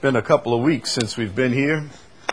been a couple of weeks since we've been here.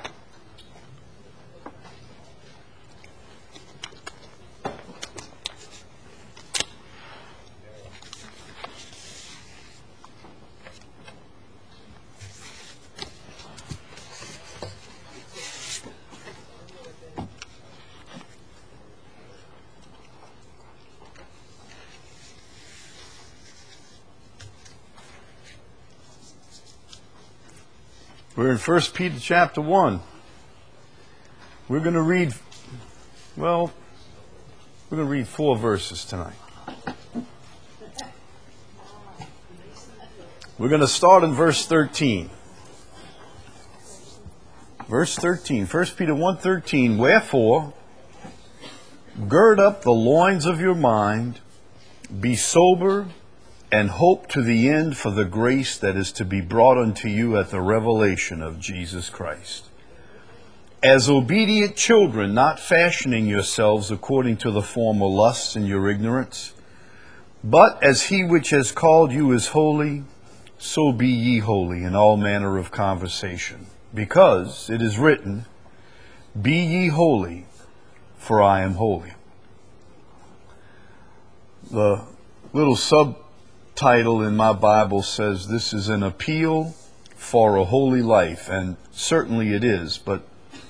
We're in 1 Peter chapter 1. We're going to read 4 verses tonight. We're going to start in verse 13. Verse 13, 1 Peter 1:13. Wherefore, gird up the loins of your mind, be sober, and hope to the end for the grace that is to be brought unto you at the revelation of Jesus Christ. As obedient children, not fashioning yourselves according to the former lusts in your ignorance, but as he which has called you is holy, so be ye holy in all manner of conversation. Because it is written, Be ye holy, for I am holy. The little subtitle in my Bible says this is an appeal for a holy life, and certainly it is. But,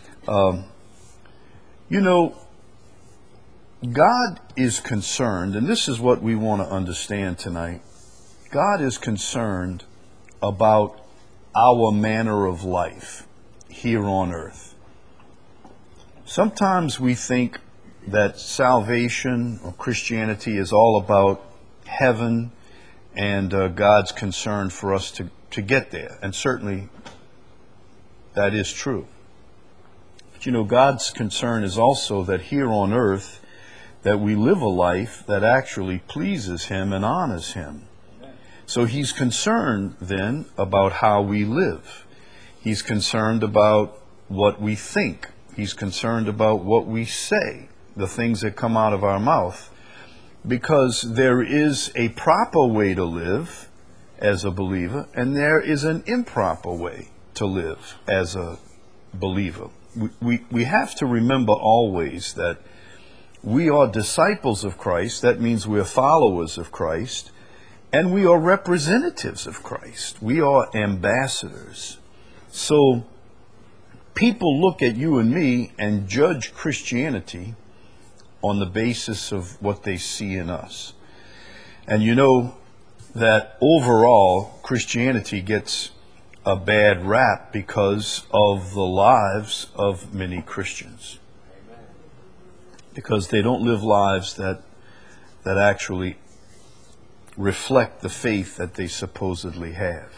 God is concerned, and this is what we want to understand tonight. God is concerned about our manner of life here on earth. Sometimes we think that salvation or Christianity is all about heaven and God's concern for us to get there. And certainly that is true. But God's concern is also that here on earth that we live a life that actually pleases Him and honors Him. So He's concerned then about how we live. He's concerned about what we think. He's concerned about what we say, the things that come out of our mouth. Because there is a proper way to live as a believer, and there is an improper way to live as a believer. We have to remember always that we are disciples of Christ. That means we're followers of Christ, and we are representatives of Christ. We are ambassadors. So people look at you and me and judge Christianity on the basis of what they see in us. And you know that overall Christianity gets a bad rap because of the lives of many Christians. Because they don't live lives that actually reflect the faith that they supposedly have.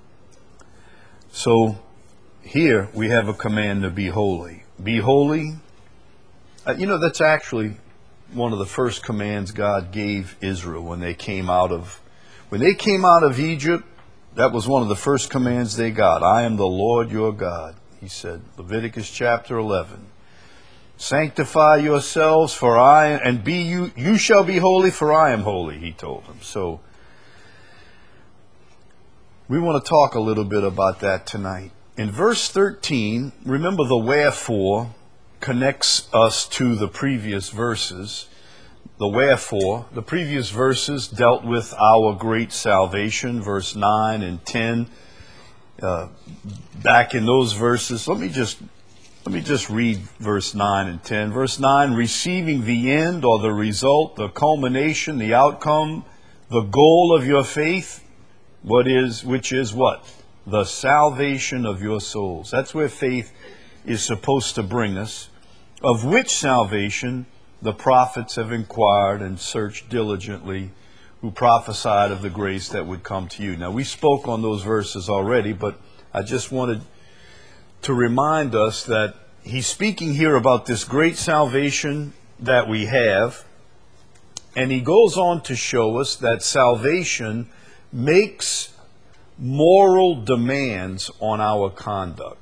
So here we have a command to be holy. Be holy. That's actually one of the first commands God gave Israel when they came out of Egypt. That was one of the first commands they got. I am the Lord your God, He said. Leviticus chapter 11. Sanctify yourselves, you shall be holy, for I am holy, He told them. So we want to talk a little bit about that tonight. In verse 13, remember the wherefore connects us to the previous verses. The wherefore, the previous verses dealt with our great salvation, verse 9 and 10. Back in those verses, let me just read verse 9 and 10. Verse 9, receiving the end or the result, the culmination, the outcome, the goal of your faith, which is what? The salvation of your souls. That's where faith is supposed to bring us. Of which salvation the prophets have inquired and searched diligently, who prophesied of the grace that would come to you. Now, we spoke on those verses already, but I just wanted to remind us that he's speaking here about this great salvation that we have, and he goes on to show us that salvation makes moral demands on our conduct.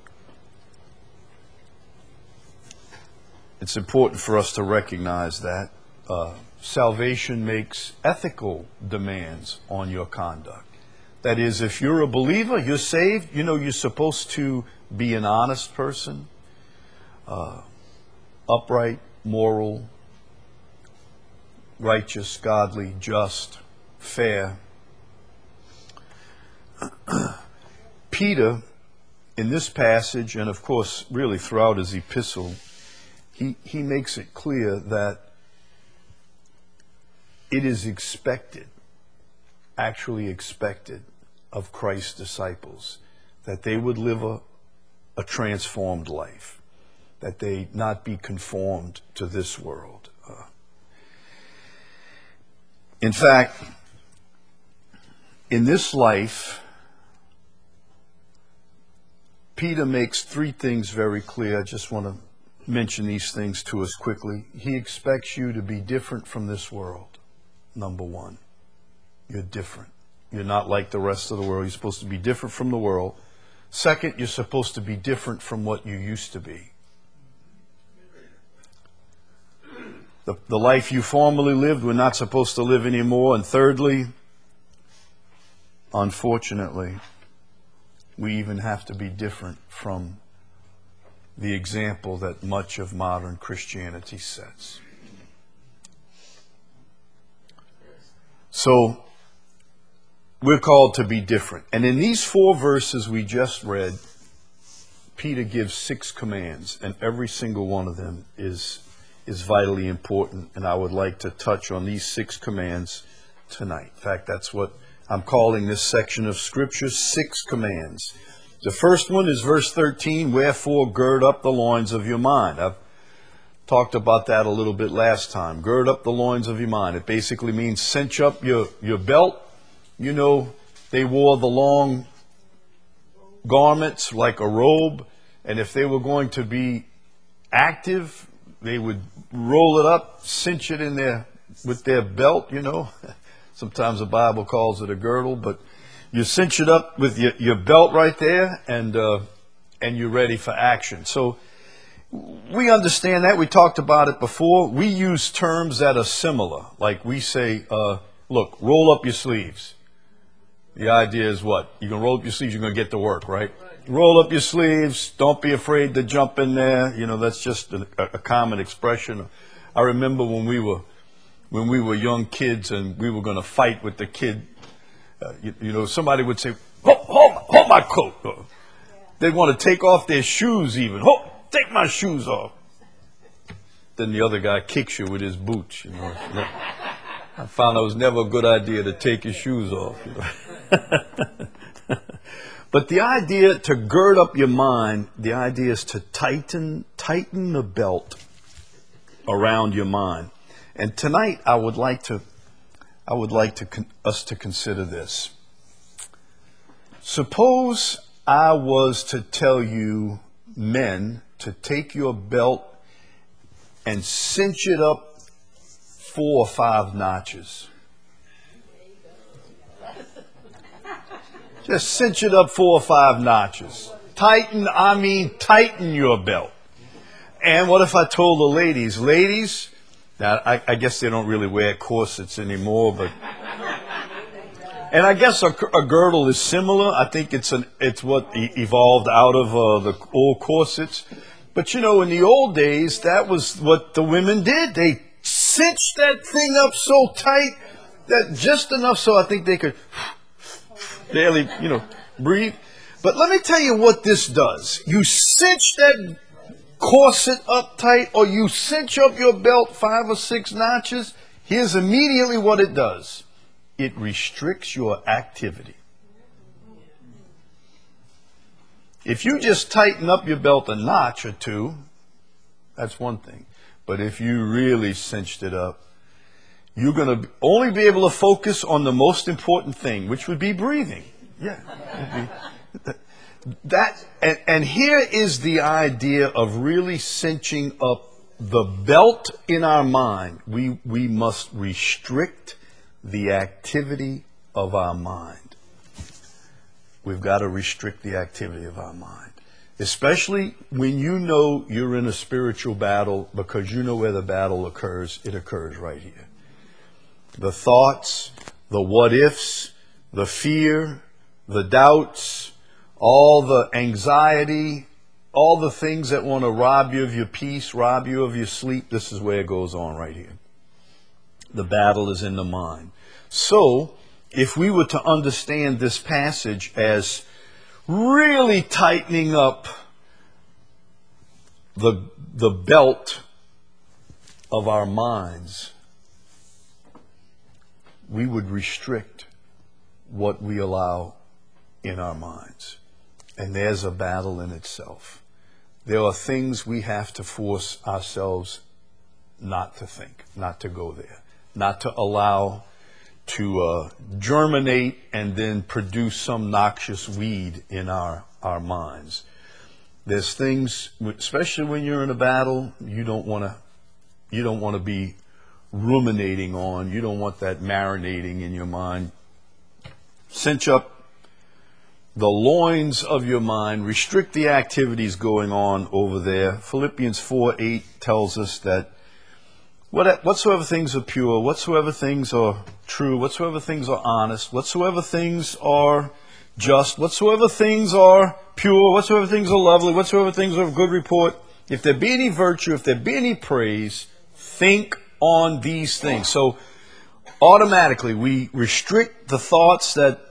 It's important for us to recognize that salvation makes ethical demands on your conduct. That is, if you're a believer, you're saved, you know you're supposed to be an honest person, upright, moral, righteous, godly, just, fair. Peter, in this passage, and of course really throughout his epistle, he makes it clear that it is expected, actually expected, of Christ's disciples that they would live a transformed life, that they not be conformed to this world. In fact, in this life, Peter makes three things very clear. I just want to mention these things to us quickly. He expects you to be different from this world. Number one, you're different. You're not like the rest of the world. You're supposed to be different from the world. Second, you're supposed to be different from what you used to be. The life you formerly lived, we're not supposed to live anymore. And thirdly, unfortunately, we even have to be different from the example that much of modern Christianity sets. So, we're called to be different. And in these 4 verses we just read, Peter gives 6 commands, and every single one of them is vitally important. And I would like to touch on these 6 commands tonight. In fact, that's what I'm calling this section of Scripture, 6 commands. The first one is verse 13, wherefore gird up the loins of your mind. I've talked about that a little bit last time. Gird up the loins of your mind. It basically means cinch up your belt. You know, they wore the long garments like a robe, and if they were going to be active, they would roll it up, cinch it in there with their belt, you know. Sometimes the Bible calls it a girdle, but you cinch it up with your belt right there, and you're ready for action. So we understand that. We talked about it before. We use terms that are similar. Like we say, look, roll up your sleeves. The idea is what? You're going to roll up your sleeves, you're going to get to work, right? Roll up your sleeves. Don't be afraid to jump in there. You know, that's just a common expression. I remember when we were young kids and we were going to fight with the kid, you know, somebody would say, hold my coat. They'd want to take off their shoes even. Take my shoes off. Then the other guy kicks you with his boots, you know. I found it was never a good idea to take your shoes off, you know. But the idea to gird up your mind, the idea is to tighten the belt around your mind. And tonight I would like us to consider this. Suppose I was to tell you, men, to take your belt and cinch it up 4 or 5 notches. Just cinch it up 4 or 5 notches. Tighten your belt. And what if I told the ladies, now I guess they don't really wear corsets anymore, but, and I guess a girdle is similar. I think it's what evolved out of the old corsets. But you know, in the old days, that was what the women did. They cinched that thing up so tight that just enough so I think they could barely, you know, breathe. But let me tell you what this does. You cinch that corset up tight, or you cinch up your belt 5 or 6 notches. Here's immediately what it does. It restricts your activity. If you just tighten up your belt a notch or 2, that's one thing. But if you really cinched it up, you're going to only be able to focus on the most important thing, which would be breathing. Yeah. And here is the idea of really cinching up the belt in our mind. We must restrict the activity of our mind. We've got to restrict the activity of our mind. Especially when you know you're in a spiritual battle, because you know where the battle occurs. It occurs right here. The thoughts, the what ifs, the fear, the doubts, all the anxiety, all the things that want to rob you of your peace, rob you of your sleep, this is where it goes on right here. The battle is in the mind. So, if we were to understand this passage as really tightening up the belt of our minds, we would restrict what we allow in our minds. And there's a battle in itself. There are things we have to force ourselves not to think, not to go there, not to allow to germinate and then produce some noxious weed in our minds. There's things, especially when you're in a battle, you don't want to be ruminating on. You don't want that marinating in your mind. Cinch up the loins of your mind. Restrict the activities going on over there. Philippians 4:8 tells us that whatsoever things are pure, whatsoever things are true, whatsoever things are honest, whatsoever things are just, whatsoever things are pure, whatsoever things are lovely, whatsoever things are of good report, if there be any virtue, if there be any praise, think on these things. So automatically we restrict the thoughts that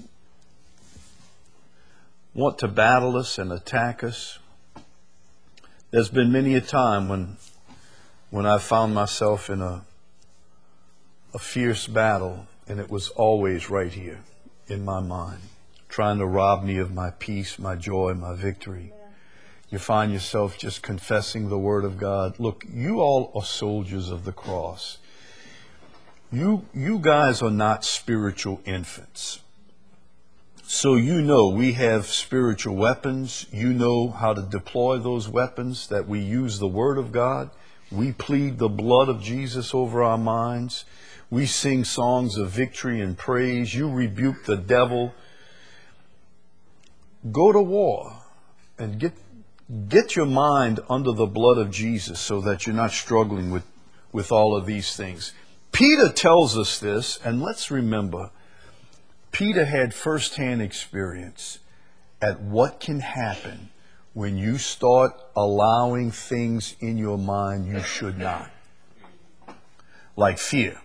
want to battle us and attack us. There's been many a time when I found myself in a fierce battle, and it was always right here in my mind, trying to rob me of my peace, my joy, my victory. You find yourself just confessing the Word of God. Look, you all are soldiers of the cross. You guys are not spiritual infants. So you know we have spiritual weapons. You know how to deploy those weapons, that we use the Word of God. We plead the blood of Jesus over our minds. We sing songs of victory and praise. You rebuke the devil. Go to war and get your mind under the blood of Jesus so that you're not struggling with all of these things. Peter tells us this, and let's remember, Peter had firsthand experience at what can happen when you start allowing things in your mind you should not. Like fear.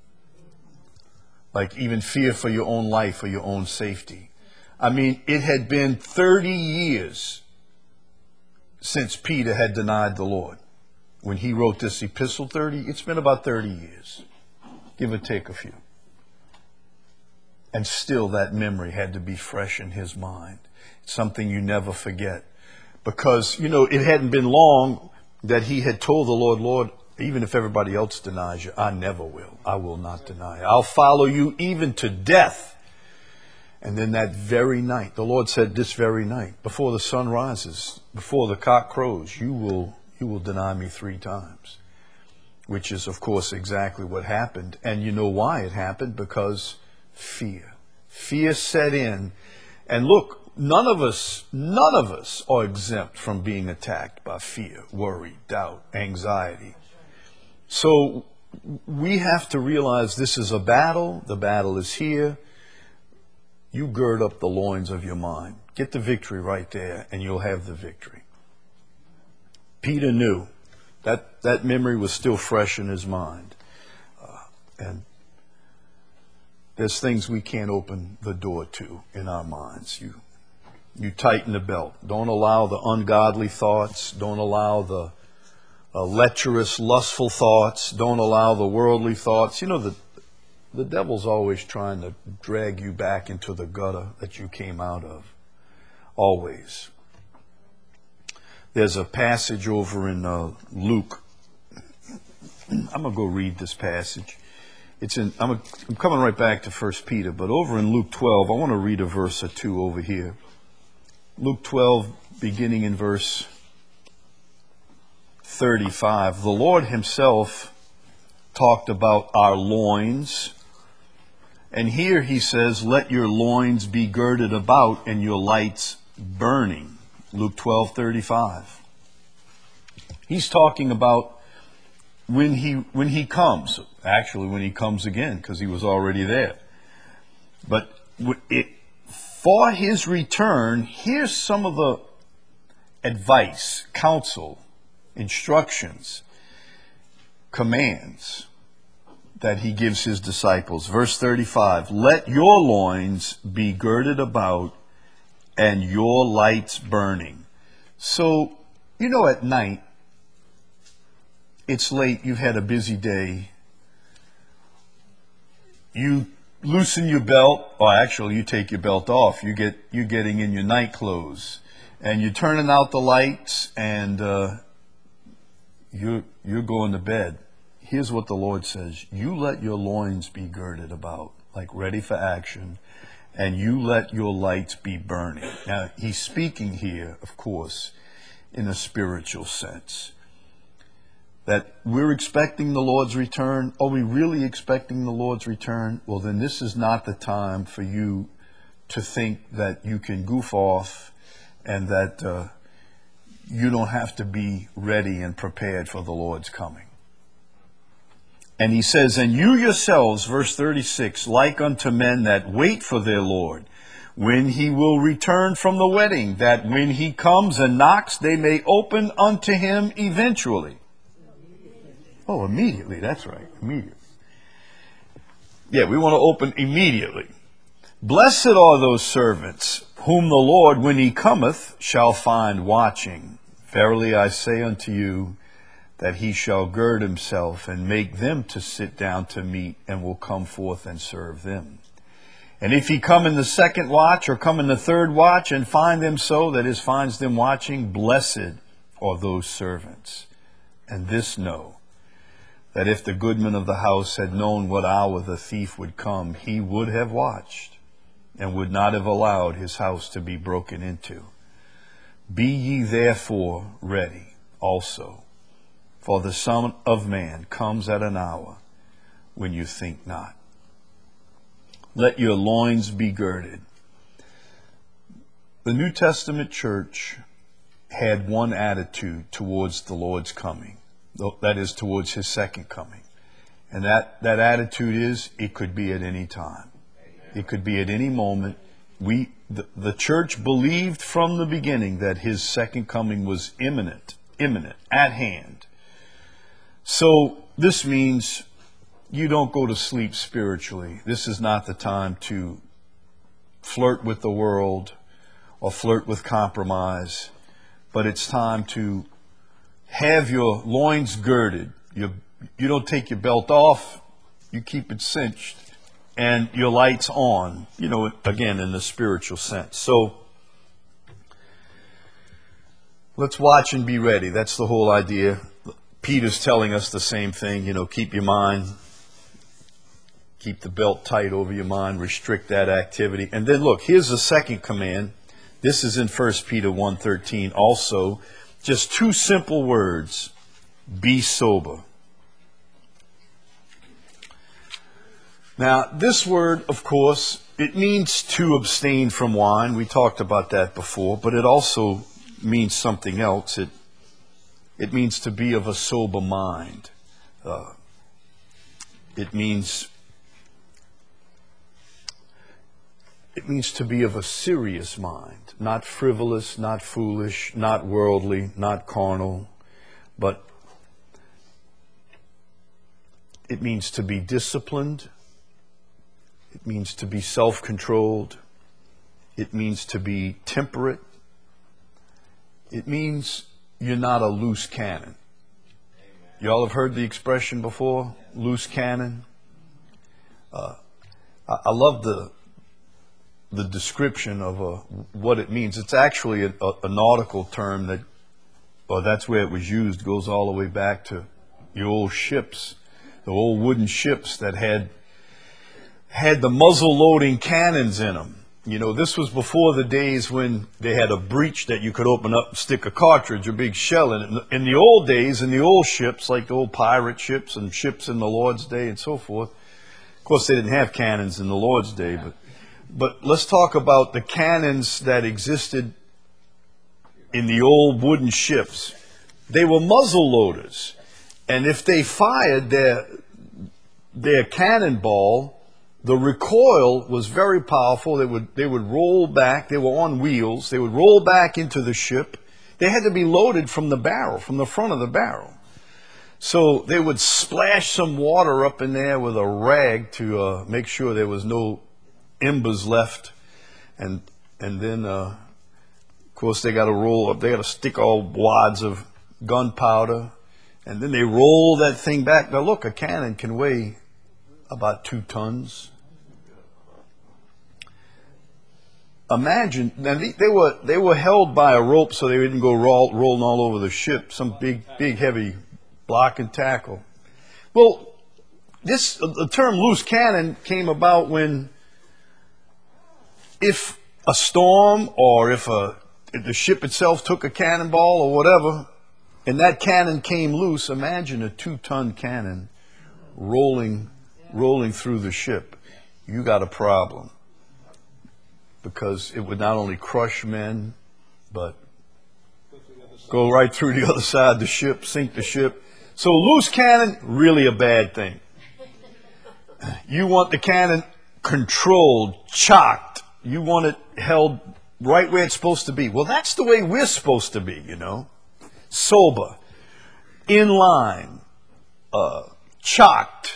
Like even fear for your own life or your own safety. I mean, it had been 30 years since Peter had denied the Lord. When he wrote this epistle, it's been about 30 years. Give or take a few. And still that memory had to be fresh in his mind. It's something you never forget. Because, it hadn't been long that he had told the Lord, Lord, even if everybody else denies you, I never will. I will not deny you. I'll follow you even to death. And then that very night, the Lord said, this very night, before the sun rises, before the cock crows, you will deny me 3 times. Which is, of course, exactly what happened. And you know why it happened? Because fear. Fear set in. And look, none of us are exempt from being attacked by fear, worry, doubt, anxiety. So we have to realize this is a battle. The battle is here. You gird up the loins of your mind. Get the victory right there, and you'll have the victory. Peter knew that memory was still fresh in his mind. And there's things we can't open the door to in our minds. You tighten the belt. Don't allow the ungodly thoughts. Don't allow the lecherous, lustful thoughts. Don't allow the worldly thoughts. The devil's always trying to drag you back into the gutter that you came out of. Always. There's a passage over in Luke. I'm going to go read this passage. I'm coming right back to 1 Peter, but over in Luke 12, I want to read a verse or two over here. Luke 12, beginning in verse 35. The Lord himself talked about our loins. And here he says, let your loins be girded about and your lights burning. Luke 12:35. He's talking about when he comes. Actually, when he comes again, because he was already there. But For his return, here's some of the advice, counsel, instructions, commands that he gives his disciples. Verse 35, let your loins be girded about and your lights burning. So, at night, it's late, you've had a busy day. You loosen your belt, or actually you take your belt off. You're getting in your night clothes. And you're turning out the lights, and you're going to bed. Here's what the Lord says. You let your loins be girded about, like ready for action, and you let your lights be burning. Now, he's speaking here, of course, in a spiritual sense. That we're expecting the Lord's return. Are we really expecting the Lord's return? Well, then this is not the time for you to think that you can goof off and that you don't have to be ready and prepared for the Lord's coming. And he says, and you yourselves, verse 36, like unto men that wait for their Lord, when he will return from the wedding, that when he comes and knocks, they may open unto him eventually. Oh, immediately, that's right, immediately. Yeah, we want to open immediately. Blessed are those servants, whom the Lord, when he cometh, shall find watching. Verily I say unto you, that he shall gird himself and make them to sit down to meat, and will come forth and serve them. And if he come in the second watch, or come in the third watch, and find them so, that is, finds them watching, blessed are those servants. And this know, that if the goodman of the house had known what hour the thief would come, he would have watched, and would not have allowed his house to be broken into. Be ye therefore ready also, for the Son of Man comes at an hour when you think not. Let your loins be girded. The New Testament church had one attitude towards the Lord's coming. That is, towards his second coming. And that attitude is, it could be at any time. It could be at any moment. The church believed from the beginning that his second coming was imminent, at hand. So this means you don't go to sleep spiritually. This is not the time to flirt with the world or flirt with compromise, but it's time to have your loins girded. You don't take your belt off, you keep it cinched, and your lights on, again, in the spiritual sense. So let's watch and be ready. That's the whole idea. Peter's telling us the same thing, keep your mind, keep the belt tight over your mind, restrict that activity. And then look, here's the second command. This is in 1 Peter 1:13 also. Just two simple words, be sober. Now, this word, of course, it means to abstain from wine. We talked about that before, but it also means something else. It means to be of a sober mind. It means to be of a serious mind, not frivolous, not foolish, not worldly, not carnal, but it means to be disciplined. It means to be self-controlled. It means to be temperate. It means you're not a loose cannon. Y'all have heard the expression before, loose cannon? I love the description of what it means. It's actually a nautical term that's where it was used. Goes all the way back to the old ships, the old wooden ships that had the muzzle loading cannons in them. This was before the days when they had a breech that you could open up and stick a cartridge, a big shell in it. In the old days, in the old ships, like the old pirate ships and ships in the Lord's day and so forth, of course they didn't have cannons in the Lord's day, but let's talk about the cannons that existed in the old wooden ships. They were muzzle loaders, and if they fired their cannonball the recoil was very powerful. They would roll back. They were on wheels. They would roll back into the ship. They had to be loaded from the barrel, from the front of the barrel. So they would splash some water up in there with a rag to make sure there was no embers left. And then, of course, they got to roll up. They got to stick all wads of gunpowder. And then they roll that thing back. Now, look, a cannon can weigh about 2 tons. Imagine, now they were held by a rope so they didn't go rolling all over the ship, some big heavy block and tackle. Well, the term loose cannon came about when, if a storm or if the ship itself took a cannonball or whatever, and that cannon came loose, imagine a 2-ton cannon rolling through the ship. You got a problem. Because it would not only crush men, but go right through the other side of the ship, sink the ship. So loose cannon, really a bad thing. You want the cannon controlled, chocked. You want it held right where it's supposed to be. Well, that's the way we're supposed to be, you know. Sober, in line, chocked,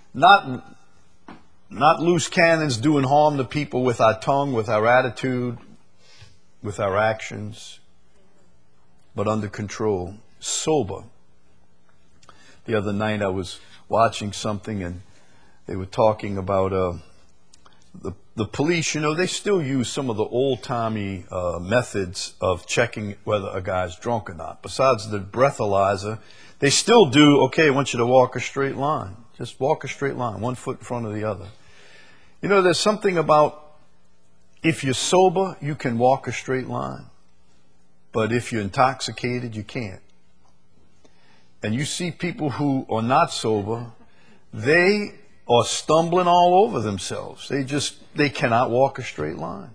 not loose cannons doing harm to people with our tongue, with our attitude, with our actions, but under control, sober. The other night I was watching something and they were talking about the police. You know, they still use some of the old-timey methods of checking whether a guy's drunk or not. Besides the breathalyzer, they still do, okay, I want you to walk a straight line. Just walk a straight line, 1 foot in front of the other. You know, there's something about, if you're sober, you can walk a straight line. But if you're intoxicated, you can't. And you see people who are not sober, they are stumbling all over themselves. They cannot walk a straight line.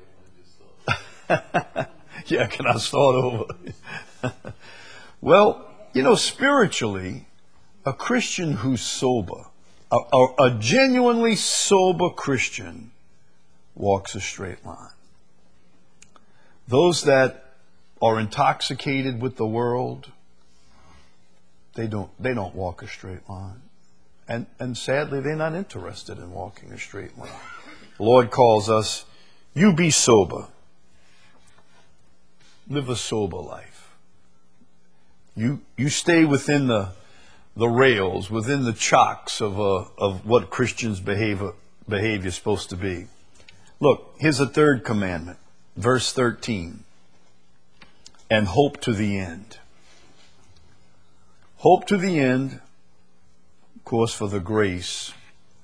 Yeah, can I start over? Well, you know, spiritually, a Christian who's sober, a genuinely sober Christian, walks a straight line. Those that are intoxicated with the world, they don't walk a straight line. And sadly, they're not interested in walking a straight line. The Lord calls us, you be sober. Live a sober life. You stay within the rails, within the chocks of what Christians' behavior is supposed to be. Look, here's a third commandment, verse 13. And hope to the end. Hope to the end, of course, for the grace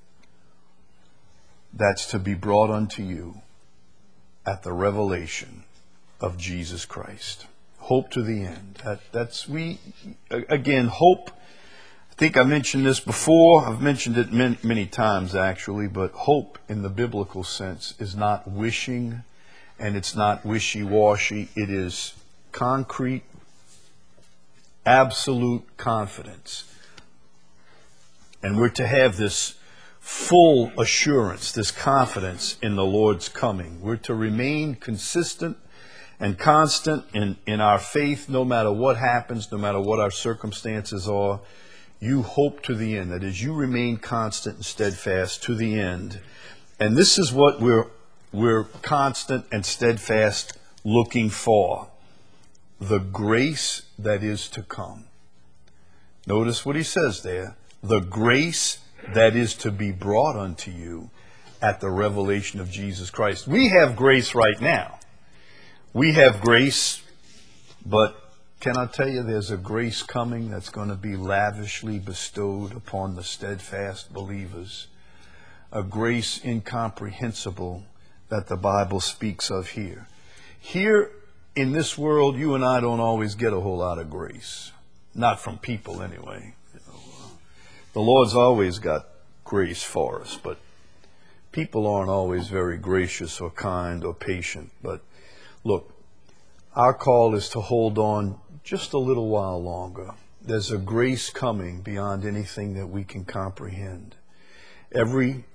that's to be brought unto you at the revelation of Jesus Christ. Hope to the end. Again, hope. I think I mentioned this before. I've mentioned it many times, actually, but hope in the biblical sense is not wishing, and it's not wishy-washy. It is concrete, absolute confidence. And we're to have this full assurance, this confidence in the Lord's coming. We're to remain consistent and constant in our faith, no matter what happens, no matter what our circumstances are. You hope to the end. That is, you remain constant and steadfast to the end. And this is what we're constant and steadfast looking for. The grace that is to come. Notice what he says there. The grace that is to be brought unto you at the revelation of Jesus Christ. We have grace right now. We have grace, but can I tell you there's a grace coming that's going to be lavishly bestowed upon the steadfast believers. A grace incomprehensible that the Bible speaks of here. Here in this world, you and I don't always get a whole lot of grace. Not from people anyway. The Lord's always got grace for us, but people aren't always very gracious or kind or patient. But look, our call is to hold on just a little while longer. There's a grace coming beyond anything that we can comprehend. Every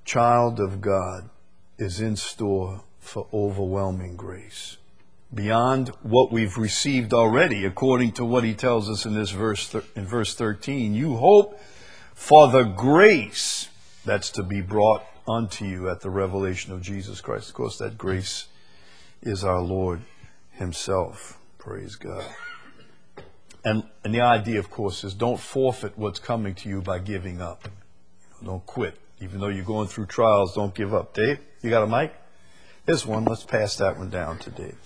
child of God is in store for overwhelming grace. Beyond what we've received already, according to what he tells us in this verse, in verse 13, you hope for the grace that's to be brought unto you at the revelation of Jesus Christ. Of course, that grace is our Lord himself. Praise God. And the idea, of course, is don't forfeit what's coming to you by giving up. Don't quit. Even though you're going through trials, don't give up. Dave, you got a mic? Here's one. Let's pass that one down to Dave.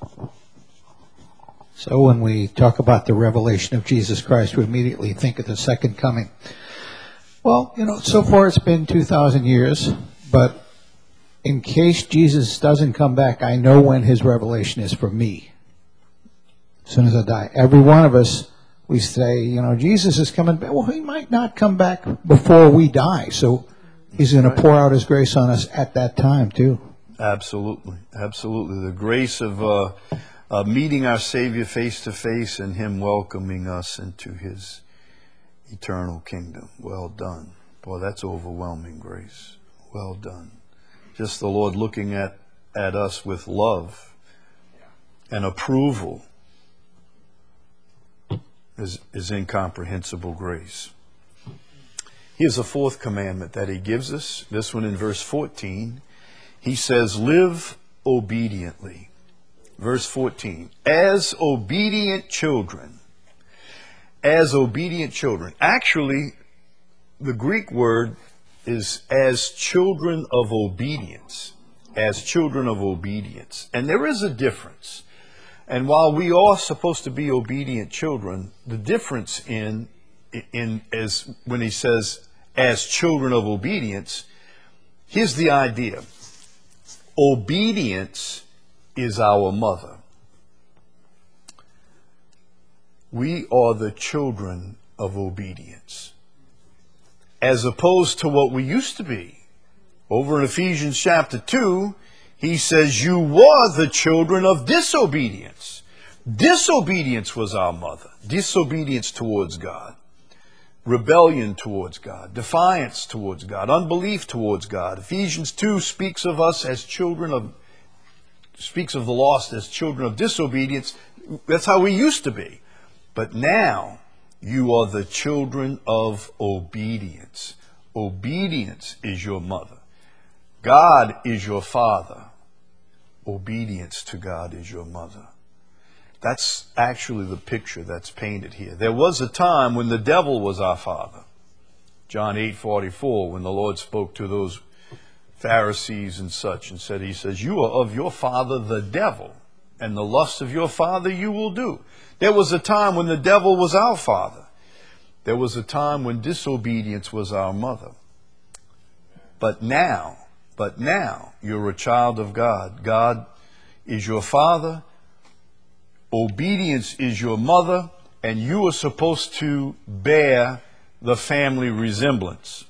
So when we talk about the revelation of Jesus Christ, we immediately think of the second coming. Well, so far it's been 2,000 years, but in case Jesus doesn't come back, I know when his revelation is for me. As soon as I die. Every one of us, we say, Jesus is coming back. Well, he might not come back before we die, so he's going to pour out his grace on us at that time, too. Absolutely. Absolutely. The grace of meeting our Savior face to face and him welcoming us into his eternal kingdom. Well done. Boy, that's overwhelming grace. Well done. Just the Lord looking at us with love and approval is incomprehensible grace. Here's a fourth commandment that he gives us. This one in verse 14. He says, live obediently. Verse 14. As obedient children. As obedient children. Actually, the Greek word is as children of obedience. As children of obedience. And there is a difference. And while we are supposed to be obedient children, the difference in as when he says as children of obedience, here's the idea. Obedience is our mother. We are the children of obedience. As opposed to what we used to be. Over in Ephesians chapter 2, he says, you were the children of disobedience. Disobedience was our mother. Disobedience towards God. Rebellion towards God. Defiance towards God. Unbelief towards God. Ephesians 2 speaks of us as speaks of the lost as children of disobedience. That's how we used to be. But now, you are the children of obedience. Obedience is your mother. God is your father. Obedience to God is your mother. That's actually the picture that's painted here. There was a time when the devil was our father. John 8:44, when the Lord spoke to those Pharisees and such and said, he says, you are of your father the devil, and the lust of your father you will do. There was a time when the devil was our father. There was a time when disobedience was our mother. But now, you're a child of God. God is your father. Obedience is your mother. And you are supposed to bear the family resemblance.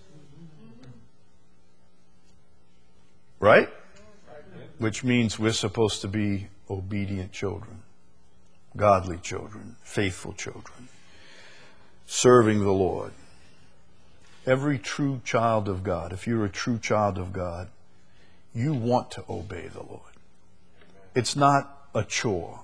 Right? Which means we're supposed to be obedient children. Godly children. Faithful children. Serving the Lord. Every true child of God, if you're a true child of God, you want to obey the Lord. It's not a chore.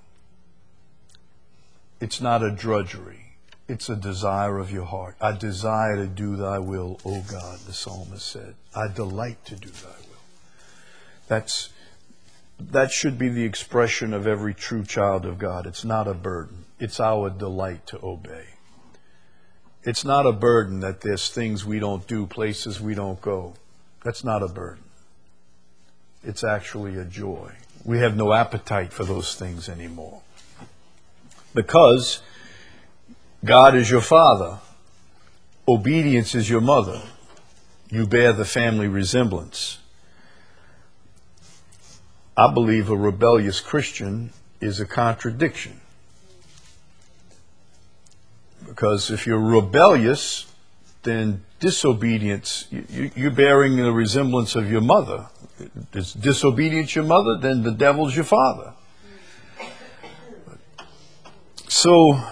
It's not a drudgery. It's a desire of your heart. I desire to do thy will, O God, the psalmist said. I delight to do thy will. That should be the expression of every true child of God. It's not a burden. It's our delight to obey. It's not a burden that there's things we don't do, places we don't go. That's not a burden. It's actually a joy. We have no appetite for those things anymore. Because God is your father. Obedience is your mother. You bear the family resemblance. I believe a rebellious Christian is a contradiction. Because if you're rebellious, then disobedience, you're bearing the resemblance of your mother. Is disobedience your mother? Then the devil's your father. So,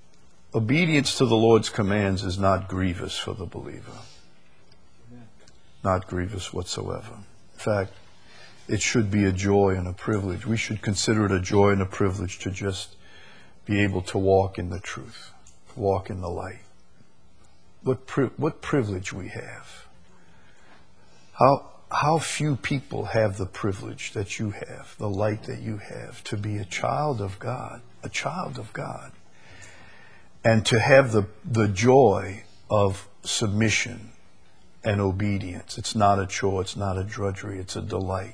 obedience to the Lord's commands is not grievous for the believer. not grievous whatsoever. In fact, it should be a joy and a privilege. We should consider it a joy and a privilege to just be able to walk in the truth, walk in the light. What privilege we have. How few people have the privilege that you have, the light that you have, to be a child of God, and to have the joy of submission and obedience. It's not a chore, it's not a drudgery, it's a delight.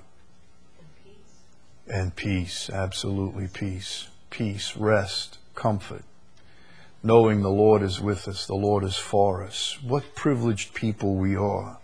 And peace, absolutely peace. Peace, rest, comfort. Knowing the Lord is with us, the Lord is for us. What privileged people we are.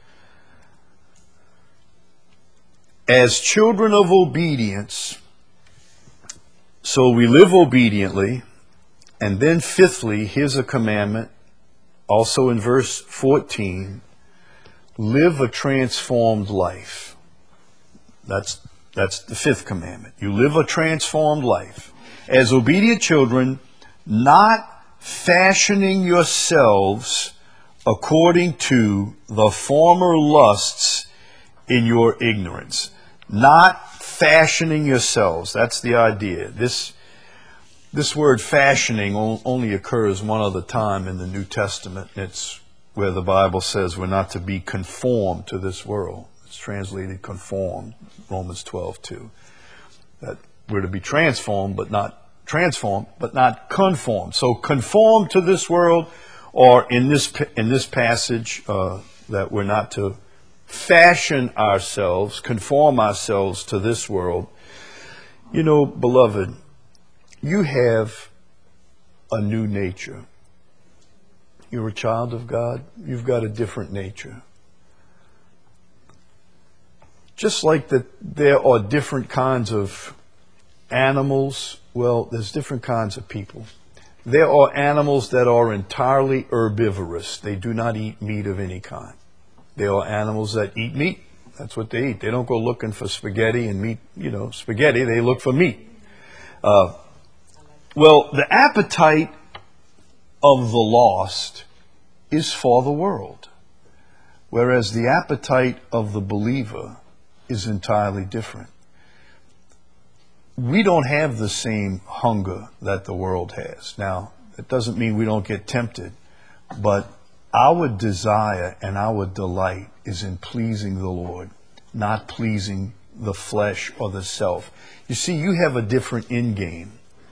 As children of obedience, so we live obediently. And then fifthly, here's a commandment, also in verse 14, live a transformed life. That's the fifth commandment. You live a transformed life. As obedient children, not fashioning yourselves according to the former lusts in your ignorance. Not fashioning yourselves. That's the idea. This word fashioning only occurs one other time in the New Testament. It's where the Bible says we're not to be conformed to this world. It's translated conformed, Romans 12:2. That we're to be transformed, but not conformed. So conform to this world, or in this passage, that we're not to fashion ourselves, conform ourselves to this world. You know, beloved, you have a new nature. You're a child of God. You've got a different nature. Just like that there are different kinds of animals, well, there's different kinds of people. There are animals that are entirely herbivorous. They do not eat meat of any kind. There are animals that eat meat. That's what they eat. They don't go looking for spaghetti and meat, spaghetti. They look for meat. Well, the appetite of the lost is for the world, whereas the appetite of the believer is entirely different. We don't have the same hunger that the world has. Now, it doesn't mean we don't get tempted, but our desire and our delight is in pleasing the Lord, not pleasing the flesh or the self. You see, you have a different end game.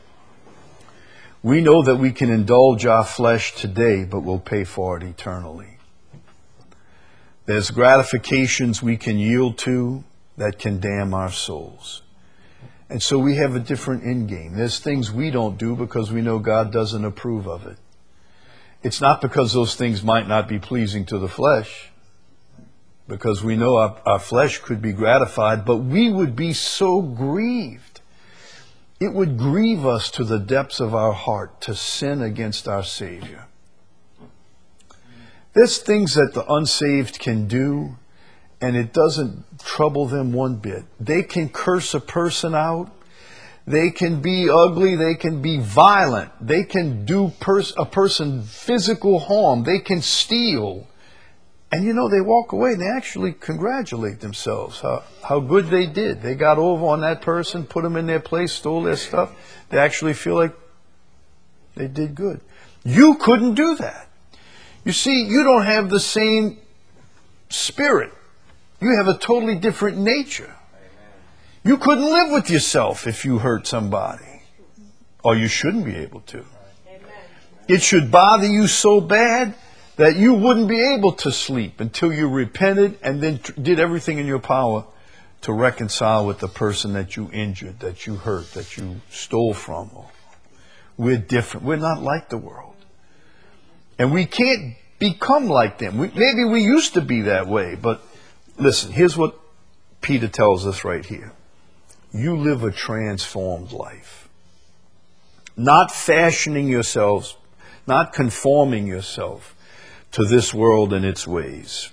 We know that we can indulge our flesh today, but we'll pay for it eternally. There's gratifications we can yield to that can damn our souls. And so we have a different end game. There's things we don't do because we know God doesn't approve of it. It's not because those things might not be pleasing to the flesh, because we know our flesh could be gratified, but we would be so grieved. It would grieve us to the depths of our heart to sin against our Savior. There's things that the unsaved can do, and it doesn't trouble them one bit. They can curse a person out. They can be ugly. They can be violent. They can do a person physical harm. They can steal. And they walk away and they actually congratulate themselves how good they did. They got over on that person, put them in their place, stole their stuff. They actually feel like they did good. You couldn't do that. You see, you don't have the same spirit. You have a totally different nature. You couldn't live with yourself if you hurt somebody, or you shouldn't be able to. It should bother you so bad that you wouldn't be able to sleep until you repented and then did everything in your power to reconcile with the person that you injured, that you hurt, that you stole from. We're different. We're not like the world. And we can't become like them. Maybe we used to be that way, but listen, here's what Peter tells us right here. You live a transformed life. Not fashioning yourselves, not conforming yourself to this world and its ways.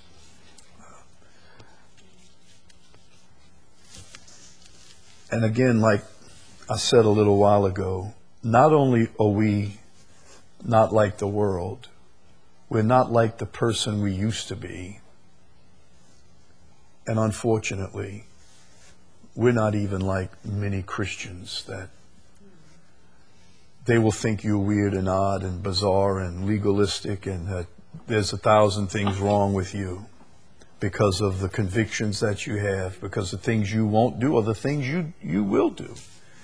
And again, like I said a little while ago, not only are we not like the world, we're not like the person we used to be. And unfortunately, we're not even like many Christians that they will think you're weird and odd and bizarre and legalistic and that there's 1,000 things wrong with you because of the convictions that you have, because of things you won't do or the things you will do.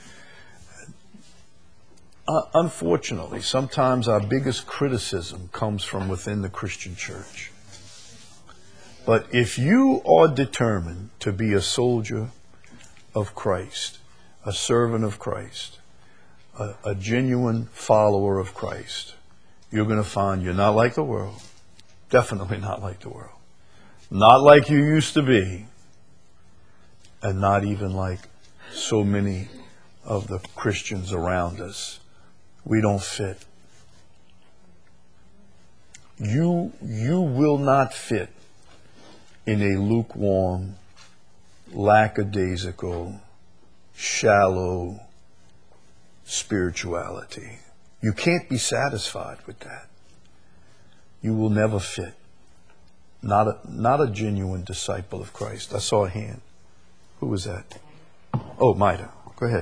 Unfortunately, sometimes our biggest criticism comes from within the Christian church. But if you are determined to be a soldier of Christ, a servant of Christ, a genuine follower of Christ, you're going to find you're not like the world. Definitely not like the world. Not like you used to be. And not even like so many of the Christians around us. We don't fit. You will not fit in a lukewarm, lackadaisical, shallow spirituality. You can't be satisfied with that. You will never fit. Not a genuine disciple of Christ. I saw a hand. Who was that? Oh, Maida. Go ahead.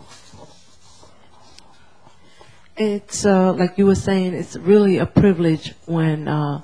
It's like you were saying. It's really a privilege when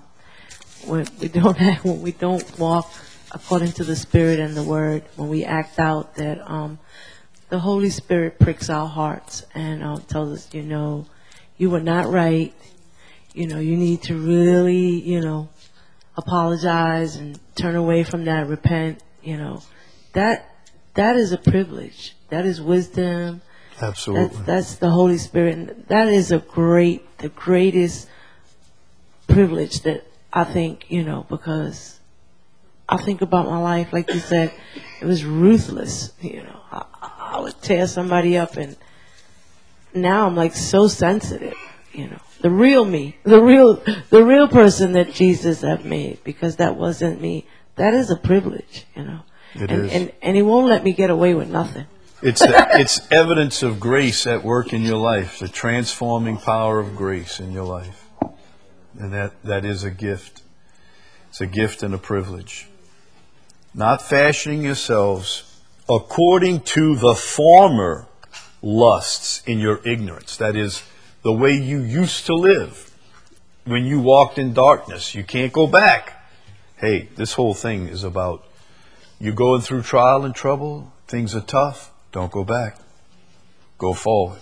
we don't walk according to the Spirit and the Word. When we act out that the Holy Spirit pricks our hearts and tells us, you were not right. You need to really, apologize and turn away from that, repent. That is a privilege. That is wisdom. Absolutely. That's the Holy Spirit. And that is the greatest privilege that I think, because I think about my life, like you said, it was ruthless. I would tear somebody up, and now I'm like so sensitive. The real me, the real person that Jesus have made, because that wasn't me. That is a privilege, It is. And He won't let me get away with nothing. It's evidence of grace at work in your life, the transforming power of grace in your life. And that is a gift. It's a gift and a privilege. Not fashioning yourselves according to the former lusts in your ignorance. That is, the way you used to live when you walked in darkness. You can't go back. Hey, this whole thing is about you going through trial and trouble. Things are tough. Don't go back. Go forward.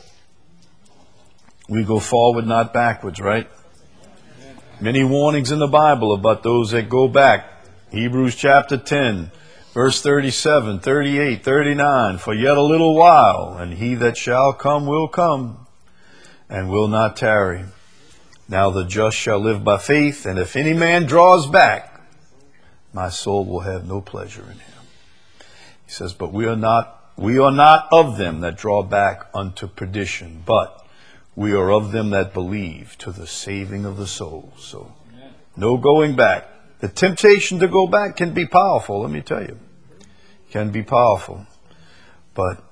We go forward, not backwards, right? Many warnings in the Bible about those that go back. Hebrews chapter 10, verse 37, 38, 39. For yet a little while, and he that shall come will come, and will not tarry. Now the just shall live by faith, and if any man draws back, my soul will have no pleasure in him. He says, but we are not of them that draw back unto perdition, but we are of them that believe to the saving of the soul. So, no going back. The temptation to go back can be powerful, let me tell you. Can be powerful. But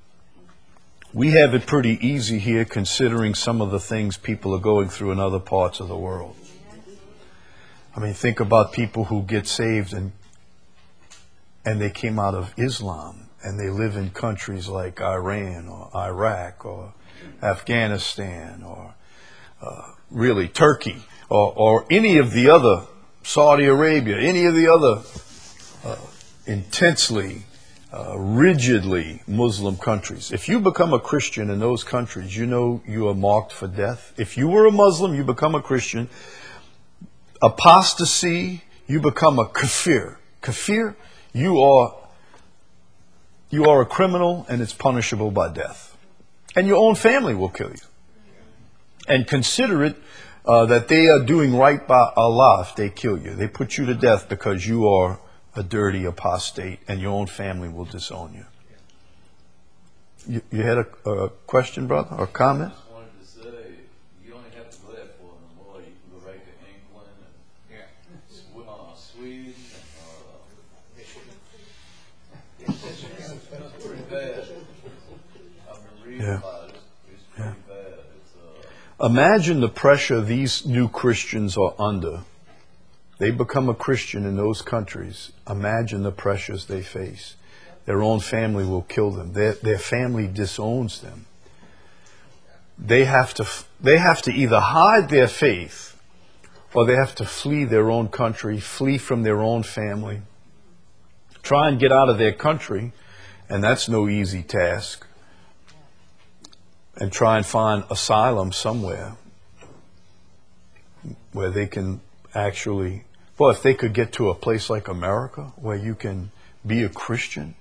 we have it pretty easy here considering some of the things people are going through in other parts of the world. I mean, think about people who get saved and they came out of Islam and they live in countries like Iran or Iraq or Afghanistan or really Turkey or any of the other, Saudi Arabia, any of the other intensely, rigidly Muslim countries. If you become a Christian in those countries, you are marked for death. If you were a Muslim, you become a Christian. Apostasy, you become a kafir. Kafir, you are a criminal and it's punishable by death. And your own family will kill you. And consider it that they are doing right by Allah if they kill you. They put you to death because you are a dirty apostate and your own family will disown you. You had a question, brother, or comment? I just wanted to say, you only have to go that far no more. You can go right to England and Sweden. It's pretty bad. I've been reading about it. It's pretty bad. It's, Imagine the pressure these new Christians are under. they become a Christian in those countries, imagine the pressures they face. Their own family will kill them. Their family disowns them. They have to either hide their faith, or they have to flee their own country, flee from their own family, try and get out of their country, and that's no easy task, and try and find asylum somewhere where they can actually, well, if they could get to a place like America where you can be a Christian,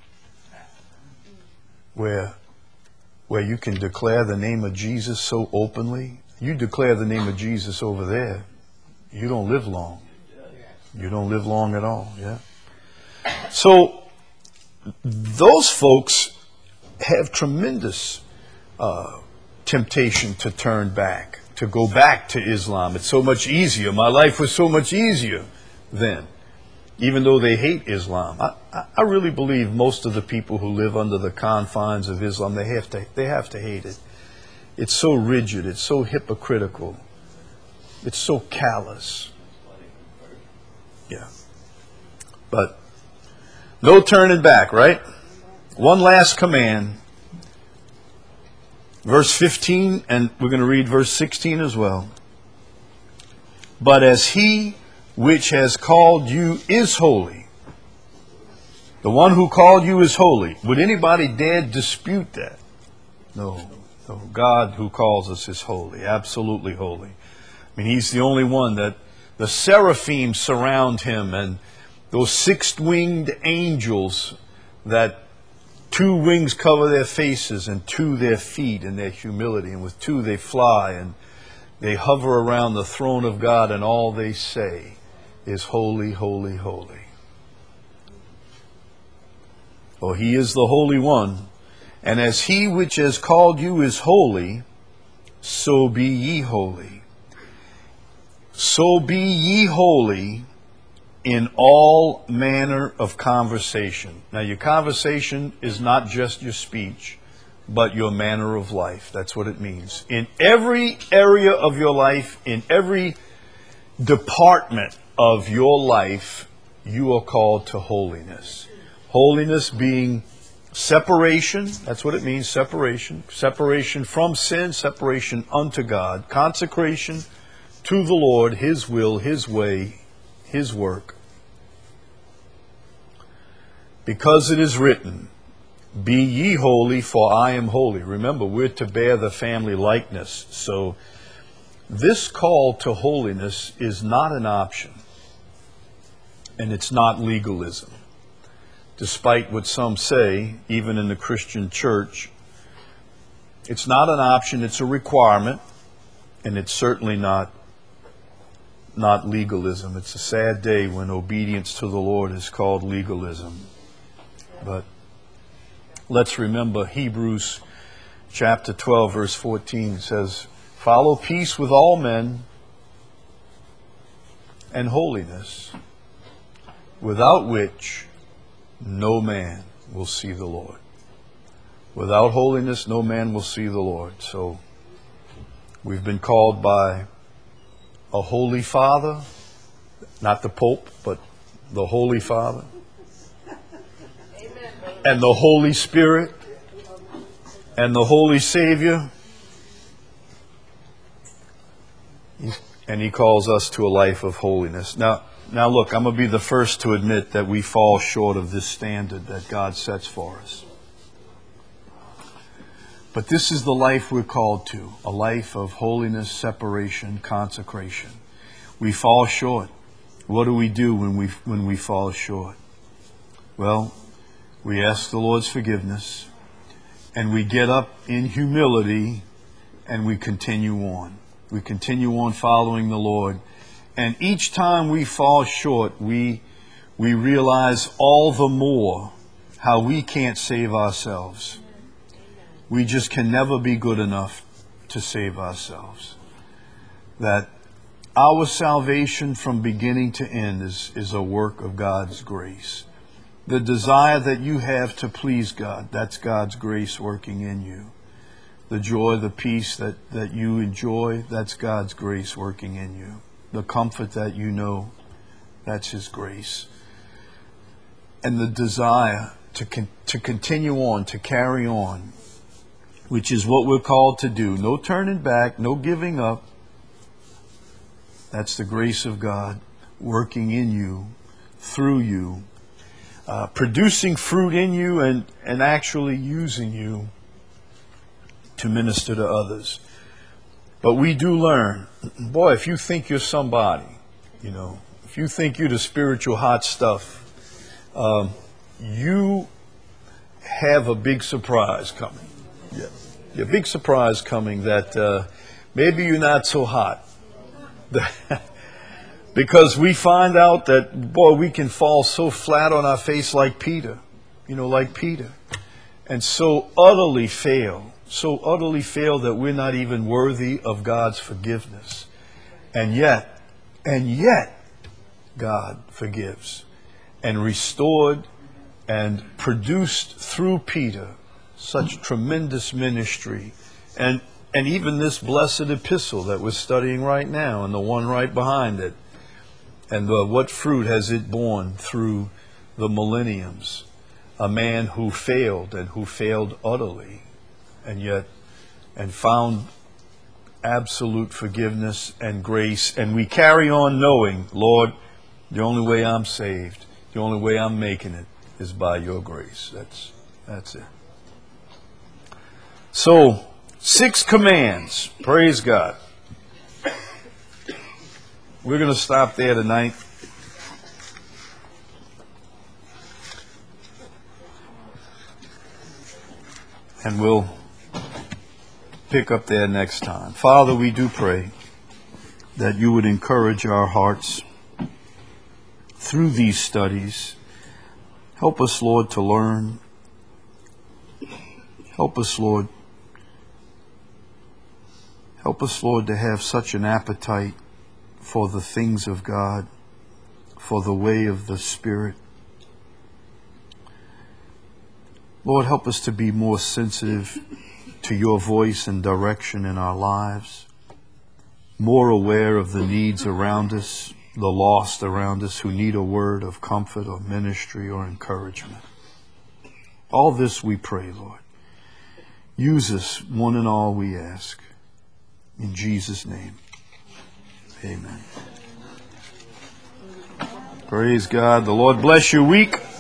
where you can declare the name of Jesus so openly. You declare the name of Jesus over there, you don't live long. You don't live long at all, yeah? So, those folks have tremendous temptation to turn back, to go back to Islam. It's so much easier. My life was so much easier then, even though they hate Islam. I really believe most of the people who live under the confines of Islam, they have to hate it. It's so rigid. It's so hypocritical. It's so callous. Yeah. But no turning back, right? One last command. Verse 15, and we're going to read verse 16 as well. But as he which has called you is holy. The one who called you is holy. Would anybody dare dispute that? No. No. God who calls us is holy. Absolutely holy. I mean, He's the only one that the seraphim surround Him, and those six-winged angels that 2 wings cover their faces and 2 their feet in their humility, and with 2 they fly, and they hover around the throne of God, and all they say is holy, holy, holy. For He is the Holy One, and as He which has called you is holy, so be ye holy. So be ye holy in all manner of conversation. Now, your conversation is not just your speech, but your manner of life. That's what it means. In every area of your life, in every department of your life, you are called to holiness. Holiness being separation. That's what it means, separation. Separation from sin, separation unto God. Consecration to the Lord, His will, His way, His work. Because it is written, be ye holy, for I am holy. Remember, we're to bear the family likeness. So this call to holiness is not an option. And it's not legalism. Despite what some say, even in the Christian church, it's not an option, it's a requirement. And it's certainly not legalism. It's a sad day when obedience to the Lord is called legalism. But let's remember Hebrews chapter 12, verse 14 says, follow peace with all men and holiness, without which no man will see the Lord. Without holiness, no man will see the Lord. So we've been called by a Holy Father, not the Pope, but the Holy Father, and the Holy Spirit, and the Holy Savior. And He calls us to a life of holiness. Now look, I'm going to be the first to admit that we fall short of this standard that God sets for us. But this is the life we're called to, a life of holiness, separation, consecration. We fall short. What do we do when we fall short? Well, we ask the Lord's forgiveness, and we get up in humility, and we continue on. We continue on following the Lord. And each time we fall short, we realize all the more how we can't save ourselves. We just can never be good enough to save ourselves. That our salvation from beginning to end is a work of God's grace. The desire that you have to please God, that's God's grace working in you. The joy, the peace that you enjoy, that's God's grace working in you. The comfort that you know, That's His grace. And the desire to continue on, to carry on, which is what we're called to do. No turning back, no giving up. That's the grace of God working in you, through you, producing fruit in you and actually using you to minister to others. But we do learn, boy, if you think you're somebody, if you think you're the spiritual hot stuff, you have a big surprise coming. Yeah, a big surprise coming that maybe you're not so hot. Because we find out that, boy, we can fall so flat on our face like Peter, and so utterly fail that we're not even worthy of God's forgiveness. And yet, God forgives and restored and produced through Peter such tremendous ministry. And even this blessed epistle that we're studying right now and the one right behind it. And what fruit has it borne through the millenniums? A man who failed and who failed utterly and found absolute forgiveness and grace. And we carry on knowing, Lord, the only way I'm saved, the only way I'm making it is by your grace. That's it. So, 6 commands. Praise God. We're going to stop there tonight. And we'll pick up there next time. Father, we do pray that you would encourage our hearts through these studies. Help us, Lord, to learn. Help us, Lord. Help us, Lord, to have such an appetite for the things of God, for the way of the Spirit. Lord, help us to be more sensitive to your voice and direction in our lives, more aware of the needs around us, the lost around us who need a word of comfort or ministry or encouragement. All this we pray, Lord. Use us, one and all, we ask. In Jesus' name, amen. Praise God. The Lord bless your week.